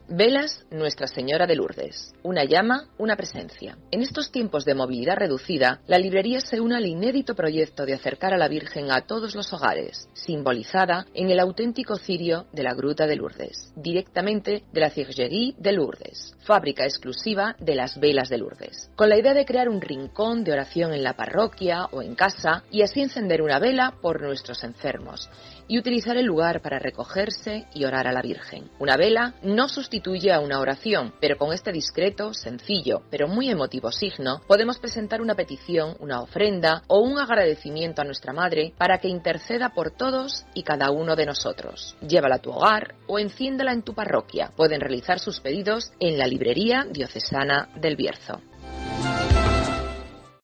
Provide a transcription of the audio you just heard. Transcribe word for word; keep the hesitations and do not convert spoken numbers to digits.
Velas Nuestra Señora de Lourdes. Una llama, una presencia. En estos tiempos de movilidad reducida, la librería se une al inédito proyecto de acercar a la Virgen a todos los hogares, simbolizada en el auténtico cirio de la Gruta de Lourdes, directamente de la Ciergerie de Lourdes, fábrica exclusiva de las velas de Lourdes, con la idea de crear un rincón de oración en la parroquia o en casa y así encender una vela por nuestros enfermos y utilizar el lugar para recogerse y orar a la Virgen. Una vela no sustituye a una oración, pero con este discreto, sencillo, pero muy emotivo signo, podemos presentar una petición, una ofrenda o un agradecimiento a nuestra Madre para que interceda por todos y cada uno de nosotros. Llévala a tu hogar o enciéndela en tu parroquia. Pueden realizar sus pedidos en la librería diocesana del Bierzo.